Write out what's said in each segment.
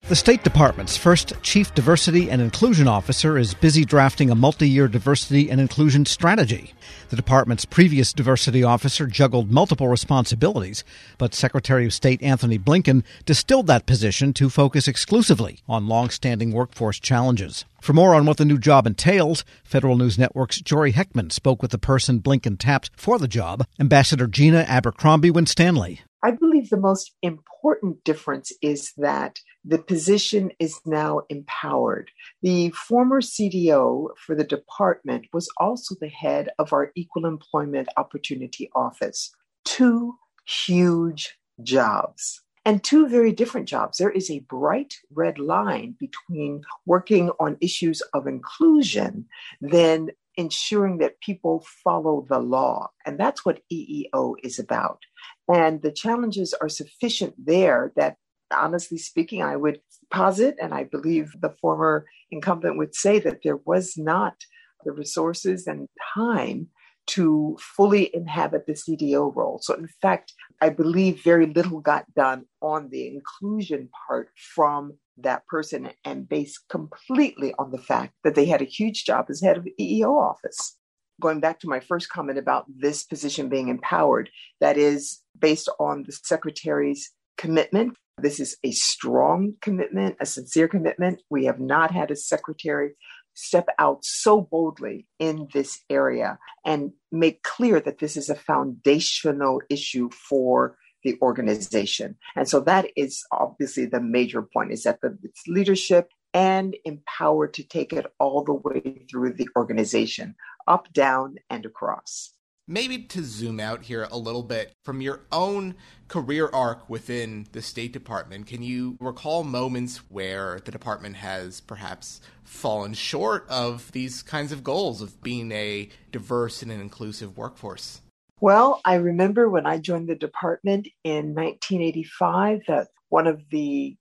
The State Department's first Chief Diversity and Inclusion Officer is busy drafting a multi-year diversity and inclusion strategy. The department's previous diversity officer juggled multiple responsibilities, but Secretary of State Anthony Blinken distilled that position to focus exclusively on long-standing workforce challenges. For more on what the new job entails, Federal News Network's Jory Heckman spoke with the person Blinken tapped for the job, Ambassador Gina Abercrombie Winstanley. I believe the most important difference is that the position is now empowered. The former CDO for the department was also the head of our Equal Employment Opportunity Office. Two huge jobs and two very different jobs. There is a bright red line between working on issues of inclusion than ensuring that people follow the law. And that's what EEO is about. And the challenges are sufficient there that, honestly speaking, I would posit, and I believe the former incumbent would say, that there was not the resources and time to fully inhabit the CDO role. So in fact, I believe very little got done on the inclusion part from that person, and based completely on the fact that they had a huge job as head of the EEO office. Going back to my first comment about this position being empowered, that is based on the secretary's commitment. This is a strong commitment, a sincere commitment. We have not had a secretary step out so boldly in this area and make clear that this is a foundational issue for the organization. And so that is obviously the major point, is that it's leadership and empowered to take it all the way through the organization, up, down, and across. Maybe to zoom out here a little bit, from your own career arc within the State Department, can you recall moments where the department has perhaps fallen short of these kinds of goals of being a diverse and an inclusive workforce? Well, I remember when I joined the department in 1985, that one of the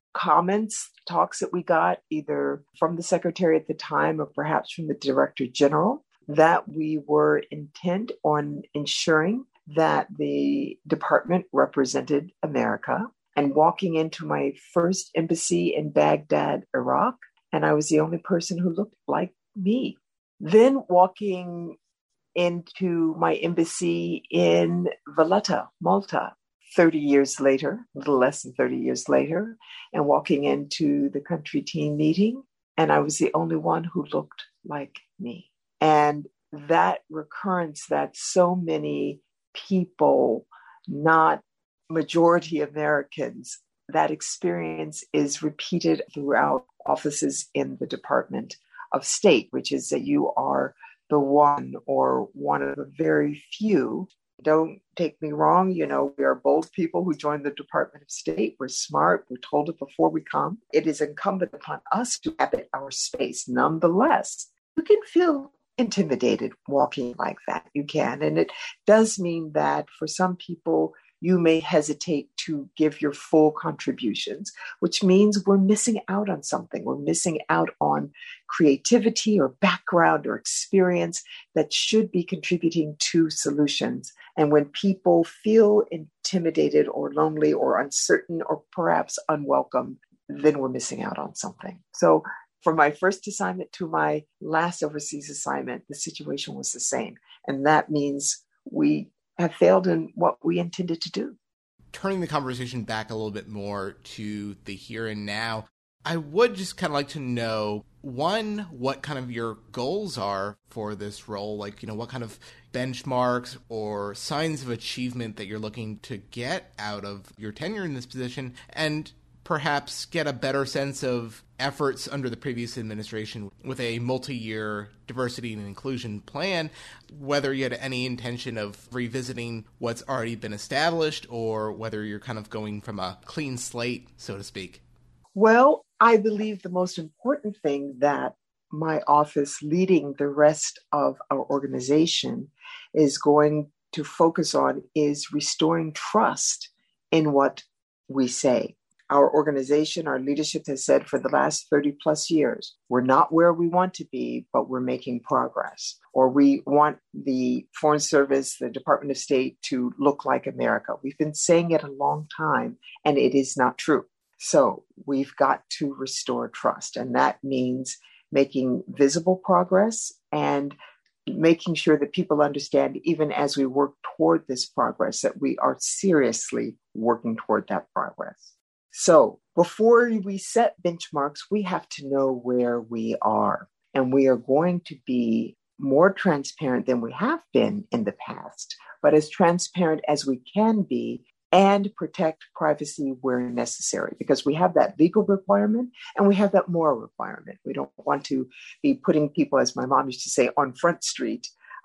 talks that we got, either from the secretary at the time or perhaps from the director general, that we were intent on ensuring that the department represented America. And walking into my first embassy in Baghdad, Iraq, and I was the only person who looked like me. Then walking into my embassy in Valletta, Malta, 30 years later, a little less than 30 years later, and walking into the country team meeting, and I was the only one who looked like me. And that recurrence that so many people, not majority Americans, that experience is repeated throughout offices in the Department of State, which is that you are the one or one of the very few. Don't take me wrong, we are bold people who join the Department of State. We're smart. We're told it before we come. It is incumbent upon us to inhabit our space. Nonetheless, you can feel intimidated walking like that. You can. And it does mean that for some people, you may hesitate to give your full contributions, which means we're missing out on something. We're missing out on creativity or background or experience that should be contributing to solutions. And when people feel intimidated or lonely or uncertain or perhaps unwelcome, then we're missing out on something. So from my first assignment to my last overseas assignment, the situation was the same. And that means we have failed in what we intended to do. Turning the conversation back a little bit more to the here and now, I would just kind of like to know, one, what kind of your goals are for this role, like, what kind of benchmarks or signs of achievement that you're looking to get out of your tenure in this position, and perhaps get a better sense of efforts under the previous administration with a multi-year diversity and inclusion plan, whether you had any intention of revisiting what's already been established or whether you're kind of going from a clean slate, so to speak. Well, I believe the most important thing that my office leading the rest of our organization is going to focus on is restoring trust in what we say. Our organization, our leadership has said for the last 30 plus years, we're not where we want to be, but we're making progress. Or we want the Foreign Service, the Department of State to look like America. We've been saying it a long time, and it is not true. So we've got to restore trust. And that means making visible progress and making sure that people understand, even as we work toward this progress, that we are seriously working toward that progress. So before we set benchmarks, we have to know where we are. And we are going to be more transparent than we have been in the past, but as transparent as we can be and protect privacy where necessary, because we have that legal requirement and we have that moral requirement. We don't want to be putting people, as my mom used to say, on Front Street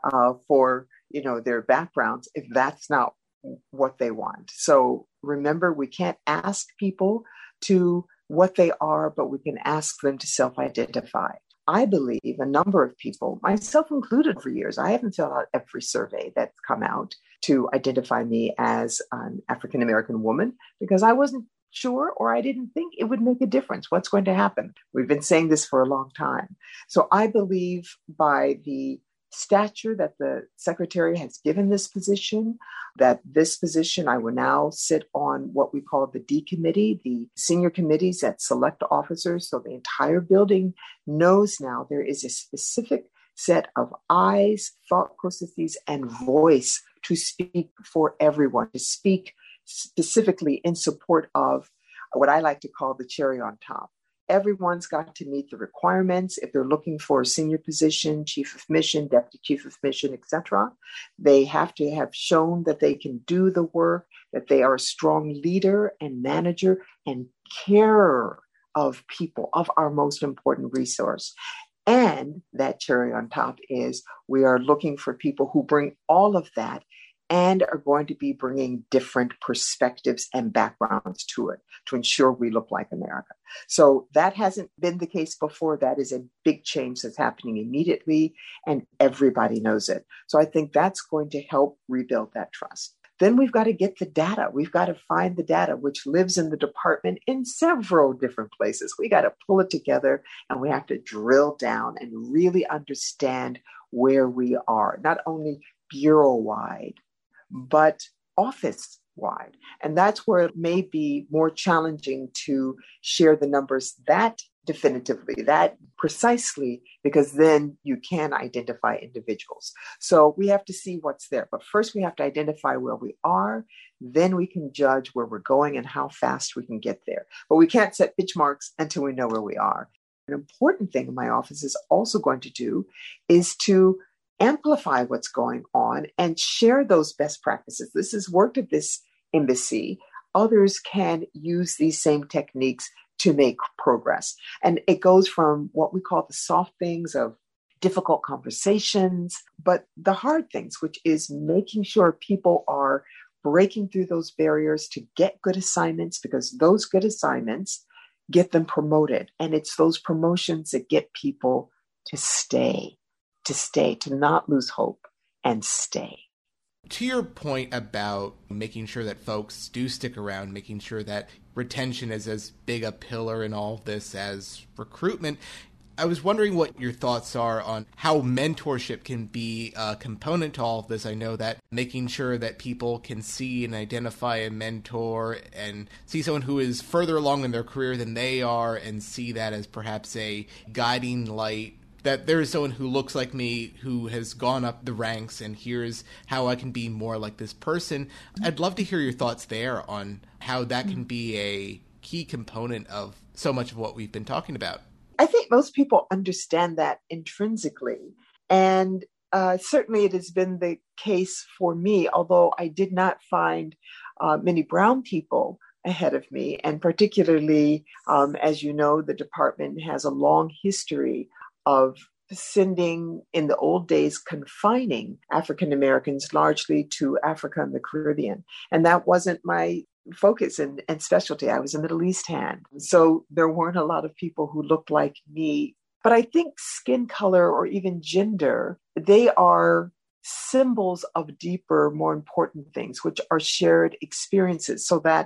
for their backgrounds if that's not what they want. So remember, we can't ask people to what they are, but we can ask them to self-identify. I believe a number of people, myself included for years, I haven't filled out every survey that's come out to identify me as an African-American woman because I wasn't sure or I didn't think it would make a difference. What's going to happen? We've been saying this for a long time. So I believe by the stature that the secretary has given this position, that this position I will now sit on what we call the D committee, the senior committees that select officers. So the entire building knows now there is a specific set of eyes, thought processes, and voice to speak for everyone, to speak specifically in support of what I like to call the cherry on top. Everyone's got to meet the requirements. If they're looking for a senior position, chief of mission, deputy chief of mission, etc., they have to have shown that they can do the work, that they are a strong leader and manager and carer of people, of our most important resource. And that cherry on top is we are looking for people who bring all of that and are going to be bringing different perspectives and backgrounds to it to ensure we look like America. So that hasn't been the case before. That is a big change that's happening immediately, and everybody knows it. So I think that's going to help rebuild that trust. Then we've got to get the data. We've got to find the data, which lives in the department in several different places. We got to pull it together, and we have to drill down and really understand where we are, not only bureau-wide, but office-wide. And that's where it may be more challenging to share the numbers that definitively, that precisely, because then you can identify individuals. So we have to see what's there. But first we have to identify where we are. Then we can judge where we're going and how fast we can get there. But we can't set benchmarks until we know where we are. An important thing my office is also going to do is to amplify what's going on and share those best practices. This has worked at this embassy. Others can use these same techniques to make progress. And it goes from what we call the soft things of difficult conversations, but the hard things, which is making sure people are breaking through those barriers to get good assignments, because those good assignments get them promoted. And it's those promotions that get people to stay, to not lose hope and stay. To your point about making sure that folks do stick around, making sure that retention is as big a pillar in all of this as recruitment, I was wondering what your thoughts are on how mentorship can be a component to all of this. I know that making sure that people can see and identify a mentor and see someone who is further along in their career than they are and see that as perhaps a guiding light, that there is someone who looks like me who has gone up the ranks and here's how I can be more like this person. I'd love to hear your thoughts there on how that can be a key component of so much of what we've been talking about. I think most people understand that intrinsically. And certainly it has been the case for me, although I did not find many brown people ahead of me. And particularly, as you know, the department has a long history of sending, in the old days, confining African Americans largely to Africa and the Caribbean. And that wasn't my focus and specialty. I was a Middle East hand. So there weren't a lot of people who looked like me. But I think skin color or even gender, they are symbols of deeper, more important things, which are shared experiences, so that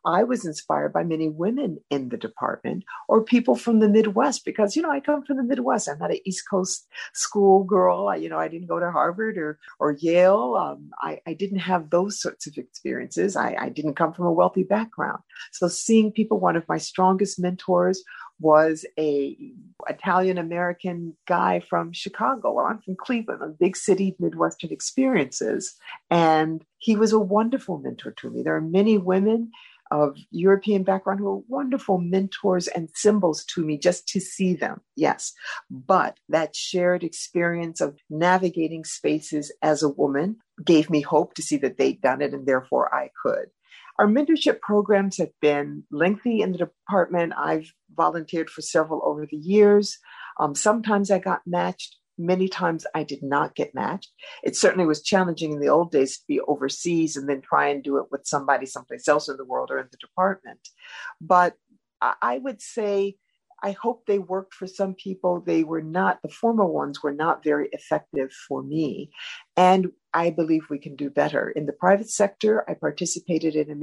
I was inspired by many women in the department or people from the Midwest because, I come from the Midwest. I'm not an East Coast school girl. I didn't go to Harvard or Yale. I didn't have those sorts of experiences. I didn't come from a wealthy background. So seeing people, one of my strongest mentors was a Italian-American guy from Chicago. Well, I'm from Cleveland, a big city, Midwestern experiences. And he was a wonderful mentor to me. There are many women of European background who are wonderful mentors and symbols to me just to see them. Yes. But that shared experience of navigating spaces as a woman gave me hope to see that they'd done it and therefore I could. Our mentorship programs have been lengthy in the department. I've volunteered for several over the years. Sometimes I got matched. Many times I did not get matched. It certainly was challenging in the old days to be overseas and then try and do it with somebody someplace else in the world or in the department. But I would say I hope they worked for some people. The former ones were not very effective for me. And I believe we can do better. In the private sector, I participated in a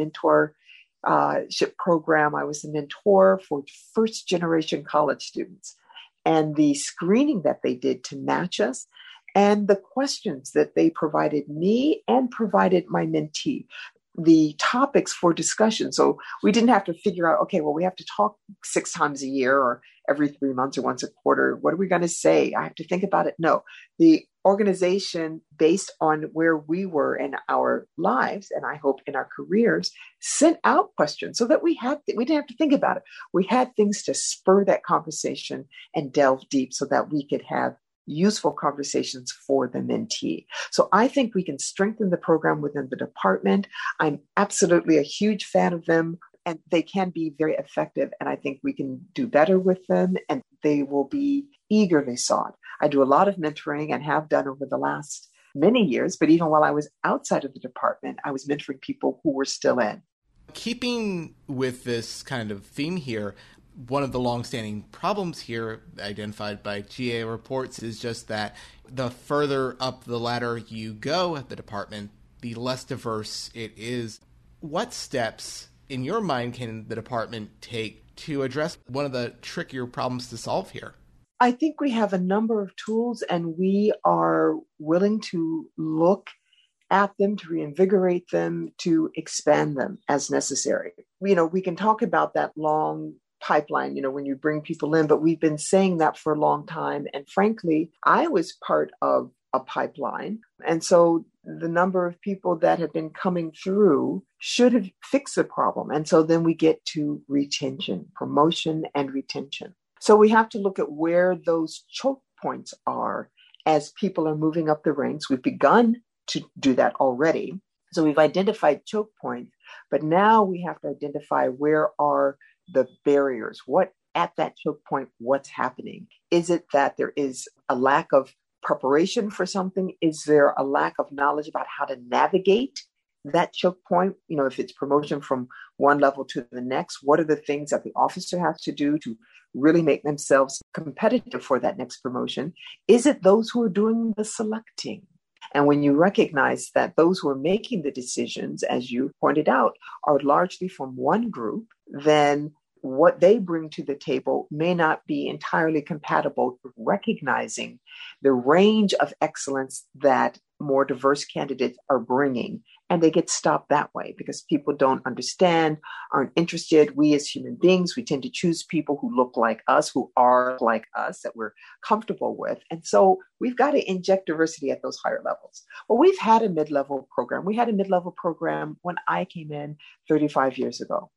mentorship program. I was a mentor for first generation college students. And the screening that they did to match us and the questions that they provided me and provided my mentee, the topics for discussion. So we didn't have to figure out, okay, well, we have to talk 6 times a year or every 3 months or once a quarter. What are we going to say? I have to think about it. No, the organization, based on where we were in our lives, and I hope in our careers, sent out questions so that we didn't have to think about it. We had things to spur that conversation and delve deep so that we could have useful conversations for the mentee. So I think we can strengthen the program within the department. I'm absolutely a huge fan of them, and they can be very effective. And I think we can do better with them, and they will be eagerly sought. I do a lot of mentoring and have done over the last many years, but even while I was outside of the department, I was mentoring people who were still in. Keeping with this kind of theme here, one of the longstanding problems here identified by GA reports is just that the further up the ladder you go at the department, the less diverse it is. What steps, in your mind, can the department take to address one of the trickier problems to solve here? I think we have a number of tools, and we are willing to look at them, to reinvigorate them, to expand them as necessary. We can talk about that long pipeline, when you bring people in, but we've been saying that for a long time. And frankly, I was part of a pipeline. And so the number of people that have been coming through should have fixed the problem. And so then we get to retention, promotion and retention. So we have to look at where those choke points are as people are moving up the ranks. We've begun to do that already. So we've identified choke points, but now we have to identify where are the barriers. What at that choke point, what's happening? Is it that there is a lack of preparation for something? Is there a lack of knowledge about how to navigate that choke point? If it's promotion from one level to the next, what are the things that the officer has to do to really make themselves competitive for that next promotion? Is it those who are doing the selecting? And when you recognize that those who are making the decisions, as you pointed out, are largely from one group, then what they bring to the table may not be entirely compatible with recognizing the range of excellence that more diverse candidates are bringing. And they get stopped that way because people don't understand, aren't interested. We as human beings, we tend to choose people who look like us, who are like us, that we're comfortable with. And so we've got to inject diversity at those higher levels. Well, we've had a mid-level program. We had a mid-level program when I came in 35 years ago.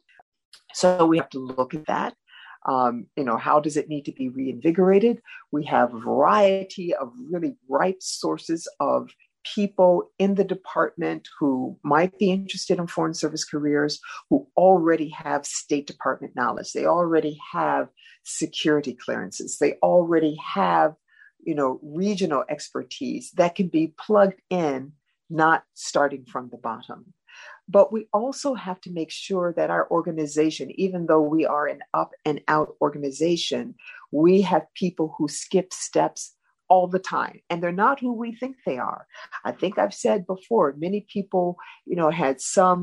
So we have to look at that. How does it need to be reinvigorated? We have a variety of really ripe sources of people in the department who might be interested in foreign service careers, who already have State Department knowledge. They already have security clearances. They already have, regional expertise that can be plugged in, not starting from the bottom. But we also have to make sure that our organization, even though we are an up and out organization, we have people who skip steps all the time, and they're not who we think they are. I think I've said before, many people, had some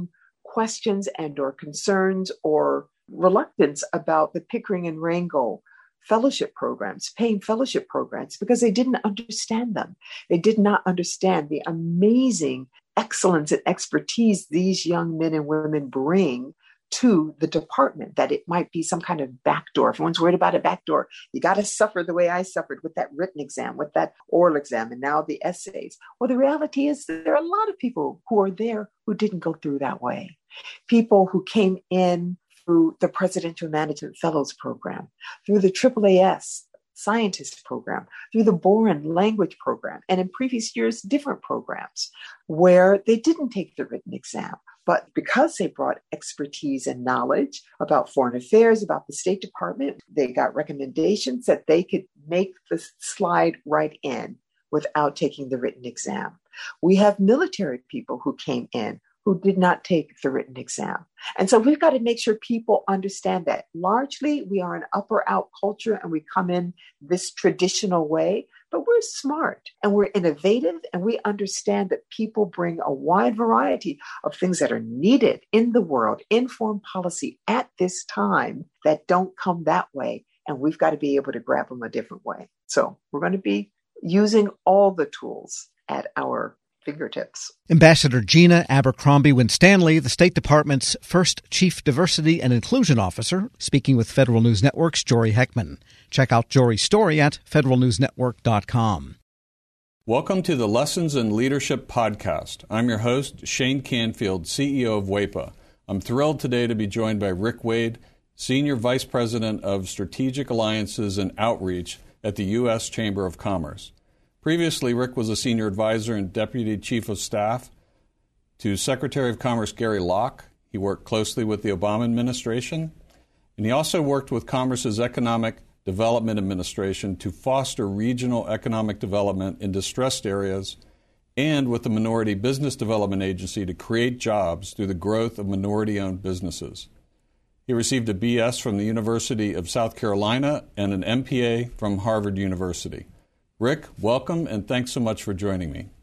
questions and or concerns or reluctance about the Pickering and Rangel fellowship programs, paying fellowship programs, because they didn't understand them. They did not understand the amazing excellence and expertise these young men and women bring to the department, that it might be some kind of backdoor. If everyone's worried about a backdoor, you got to suffer the way I suffered with that written exam, with that oral exam, and now the essays. Well, the reality is that there are a lot of people who are there who didn't go through that way. People who came in through the Presidential Management Fellows Program, through the AAAS Scientist Program, through the Boren Language Program, and in previous years, different programs where they didn't take the written exam. But because they brought expertise and knowledge about foreign affairs, about the State Department, they got recommendations that they could make the slide right in without taking the written exam. We have military people who came in who did not take the written exam. And so we've got to make sure people understand that largely we are an up or out culture and we come in this traditional way, but we're smart and we're innovative and we understand that people bring a wide variety of things that are needed in the world, in foreign policy at this time that don't come that way. And we've got to be able to grab them a different way. So we're going to be using all the tools at our fingertips. Ambassador Gina Abercrombie Winstanley, the State Department's first Chief Diversity and Inclusion Officer, speaking with Federal News Network's Jory Heckman. Check out Jory's story at federalnewsnetwork.com. Welcome to the Lessons in Leadership podcast. I'm your host, Shane Canfield, CEO of WEPA. I'm thrilled today to be joined by Rick Wade, Senior Vice President of Strategic Alliances and Outreach at the U.S. Chamber of Commerce. Previously, Rick was a senior advisor and deputy chief of staff to Secretary of Commerce Gary Locke. He worked closely with the Obama administration, and he also worked with Commerce's Economic Development Administration to foster regional economic development in distressed areas, and with the Minority Business Development Agency to create jobs through the growth of minority-owned businesses. He received a BS from the University of South Carolina and an MPA from Harvard University. Rick, welcome, and thanks so much for joining me.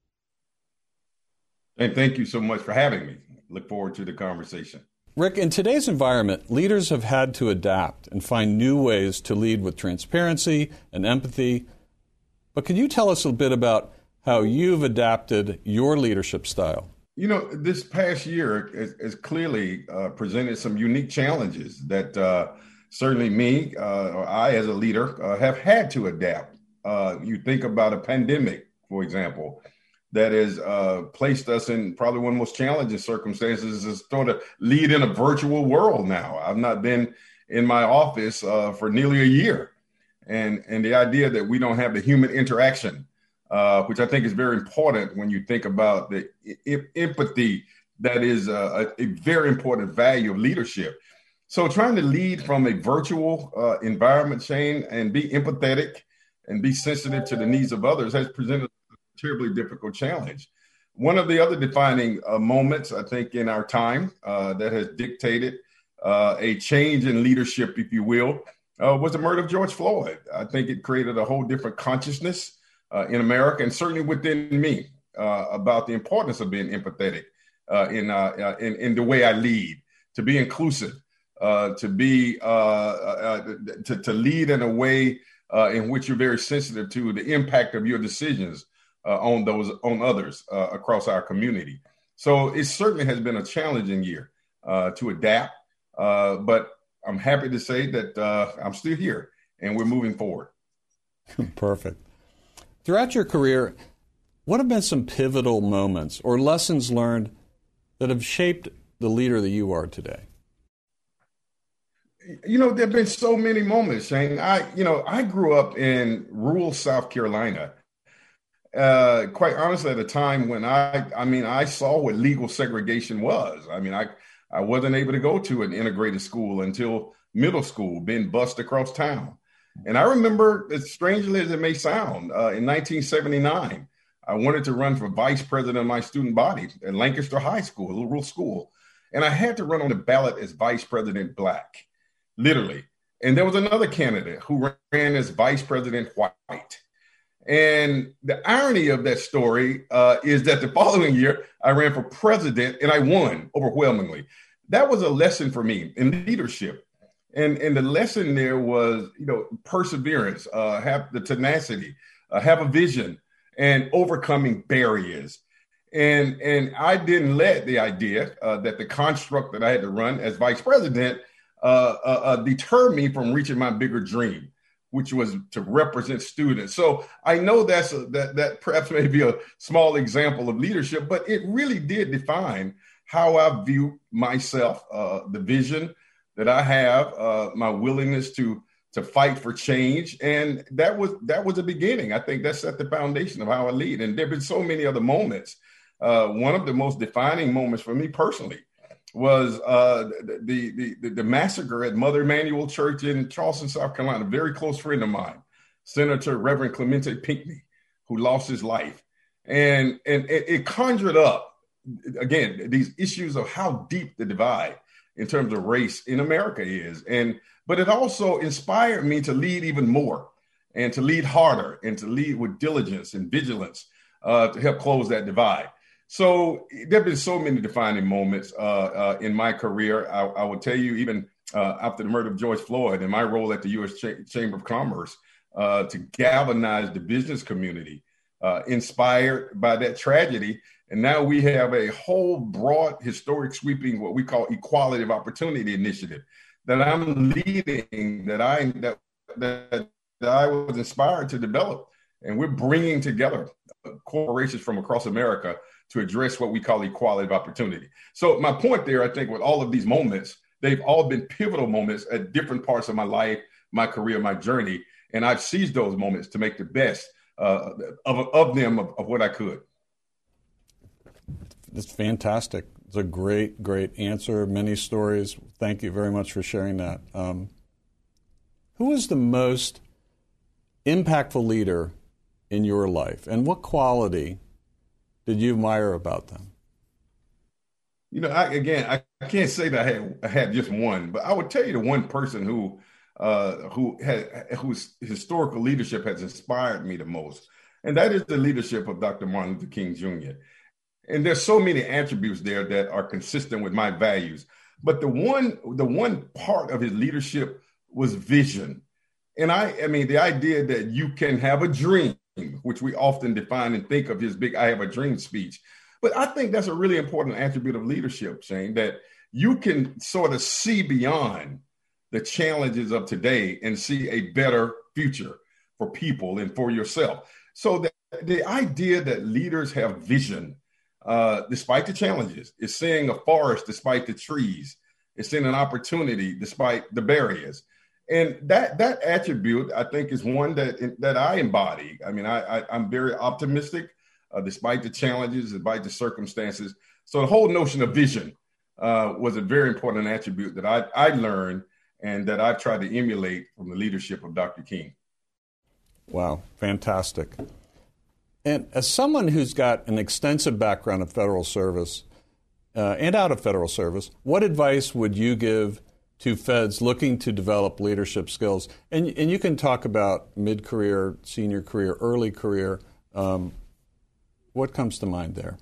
And thank you so much for having me. Look forward to the conversation. Rick, in today's environment, leaders have had to adapt and find new ways to lead with transparency and empathy. But can you tell us a bit about how you've adapted your leadership style? You know, this past year has clearly presented some unique challenges that certainly me, or I as a leader, have had to adapt. You think about a pandemic, for example, that has placed us in probably one of the most challenging circumstances, is sort of lead in a virtual world now. I've not been in my office for nearly a year. And the idea that we don't have the human interaction, which I think is very important when you think about the empathy that is a very important value of leadership. So trying to lead from a virtual environment, Shane, and be empathetic and be sensitive to the needs of others has presented a terribly difficult challenge. One of the other defining moments, I think, in our time that has dictated a change in leadership, if you will, was the murder of George Floyd. I think it created a whole different consciousness in America, and certainly within me, about the importance of being empathetic in the way I lead, to be inclusive, to be to lead in a way in which you're very sensitive to the impact of your decisions on others across our community. So it certainly has been a challenging year to adapt, but I'm happy to say that I'm still here and we're moving forward. Perfect. Throughout your career, what have been some pivotal moments or lessons learned that have shaped the leader that you are today? You know, there have been so many moments, Shane. I grew up in rural South Carolina, quite honestly, at a time when I saw what legal segregation was. I wasn't able to go to an integrated school until middle school, being bused across town. And I remember, as strangely as it may sound, in 1979, I wanted to run for vice president of my student body at Lancaster High School, a little rural school. And I had to run on the ballot as vice president black. Literally. And there was another candidate who ran as vice president white. And the irony of that story is that the following year, I ran for president and I won overwhelmingly. That was a lesson for me in leadership. And the lesson there was, perseverance, have the tenacity, have a vision, and overcoming barriers. And I didn't let the idea that the construct that I had to run as vice president deter me from reaching my bigger dream, which was to represent students. So I know that perhaps may be a small example of leadership, but it really did define how I view myself, the vision that I have, my willingness to fight for change. And that was the beginning. I think that set the foundation of how I lead. And there have been so many other moments. One of the most defining moments for me personally was the massacre at Mother Emanuel Church in Charleston, South Carolina. A very close friend of mine, Senator Reverend Clemente Pinckney, who lost his life. And it conjured up, again, these issues of how deep the divide in terms of race in America is. But it also inspired me to lead even more and to lead harder and to lead with diligence and vigilance to help close that divide. So there have been so many defining moments in my career. I will tell you, even after the murder of George Floyd and my role at the U.S. Chamber of Commerce to galvanize the business community, inspired by that tragedy. And now we have a whole broad, historic, sweeping, what we call equality of opportunity initiative that I'm leading, that I was inspired to develop. And we're bringing together corporations from across America to address what we call equality of opportunity. So my point there, I think, with all of these moments, they've all been pivotal moments at different parts of my life, my career, my journey. And I've seized those moments to make the best of what I could. It's fantastic. It's a great, great answer. Many stories. Thank you very much for sharing that. Who is the most impactful leader in your life, and what quality did you admire about them? I can't say that I had just one, but I would tell you the one person whose historical leadership has inspired me the most, and that is the leadership of Dr. Martin Luther King Jr. And there's so many attributes there that are consistent with my values. But the one part of his leadership was vision. And I mean, the idea that you can have a dream, which we often define and think of his big "I have a dream" speech. But I think that's a really important attribute of leadership, Shane, that you can sort of see beyond the challenges of today and see a better future for people and for yourself. So the idea that leaders have vision, despite the challenges, is seeing a forest despite the trees, is seeing an opportunity despite the barriers. And that attribute, I think, is one that I embody. I mean, I'm very optimistic, despite the challenges, despite the circumstances. So the whole notion of vision was a very important attribute that I learned and that I've tried to emulate from the leadership of Dr. King. Wow, fantastic. And as someone who's got an extensive background in federal service and out of federal service, what advice would you give to feds looking to develop leadership skills? And you can talk about mid-career, senior career, early career. What comes to mind there?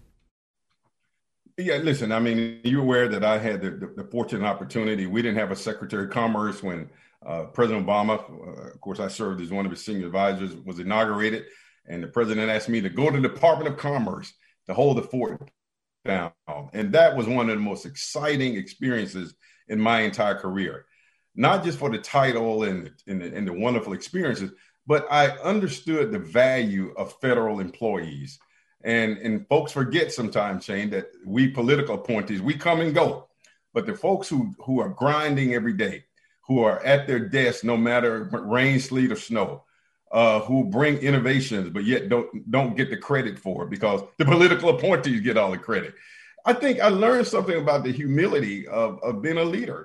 Yeah, listen, I mean, you're aware that I had the fortunate opportunity. We didn't have a Secretary of Commerce when President Obama, of course, I served as one of his senior advisors, was inaugurated. And the president asked me to go to the Department of Commerce to hold the fort down. And that was one of the most exciting experiences in my entire career, not just for the title and the wonderful experiences, but I understood the value of federal employees. And folks forget sometimes, Shane, that we political appointees, we come and go. But the folks who are grinding every day, who are at their desk no matter rain, sleet, or snow, who bring innovations, but yet don't get the credit for it because the political appointees get all the credit. I think I learned something about the humility of being a leader.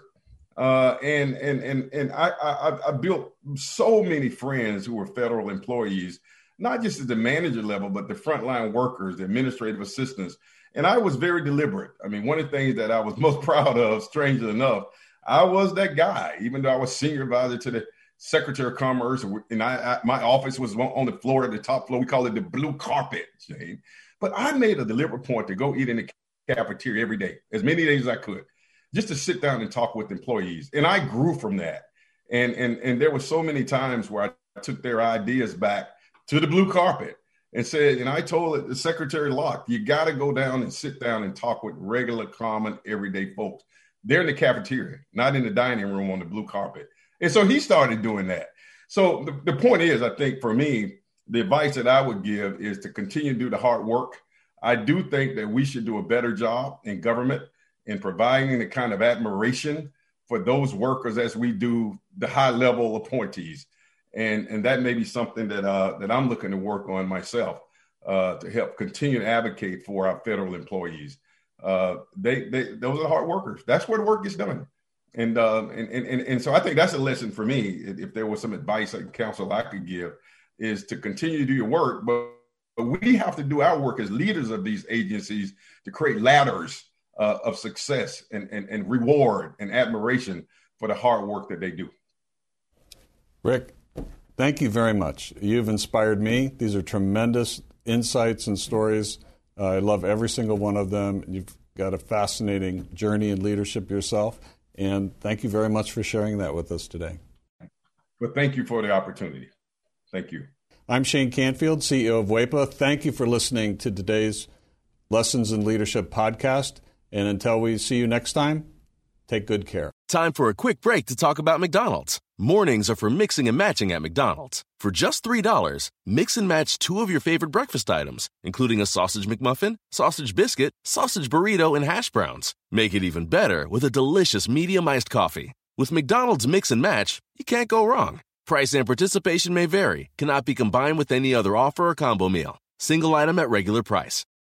And I built so many friends who were federal employees, not just at the manager level, but the frontline workers, the administrative assistants. And I was very deliberate. I mean, one of the things that I was most proud of, strangely enough, I was that guy, even though I was senior advisor Secretary of Commerce, and my office was on the floor, at the top floor. We call it the blue carpet, Shane. But I made a deliberate point to go eat in the cafeteria every day, as many days as I could, just to sit down and talk with employees. And I grew from that. And there were so many times where I took their ideas back to the blue carpet and said, and I told the Secretary Locke, you got to go down and sit down and talk with regular, common, everyday folks. They're in the cafeteria, not in the dining room on the blue carpet. And so he started doing that. So the point is, I think for me, the advice that I would give is to continue to do the hard work. I do think that we should do a better job in government in providing the kind of admiration for those workers as we do the high level appointees. And that may be something that I'm looking to work on myself to help continue to advocate for our federal employees. Those are hard workers. That's where the work gets done. And so I think that's a lesson for me. If there was some advice and counsel I could give, is to continue to do your work, but we have to do our work as leaders of these agencies to create ladders of success and reward and admiration for the hard work that they do. Rick, thank you very much. You've inspired me. These are tremendous insights and stories. I love every single one of them. You've got a fascinating journey in leadership yourself. And thank you very much for sharing that with us today. Well, thank you for the opportunity. Thank you. I'm Shane Canfield, CEO of WEPA. Thank you for listening to today's Lessons in Leadership podcast. And until we see you next time, take good care. Time for a quick break to talk about McDonald's. Mornings are for mixing and matching at McDonald's. For just $3, mix and match 2 of your favorite breakfast items, including a sausage McMuffin, sausage biscuit, sausage burrito, and hash browns. Make it even better with a delicious medium iced coffee. With McDonald's Mix and Match, you can't go wrong. Price and participation may vary, cannot be combined with any other offer or combo meal. Single item at regular price.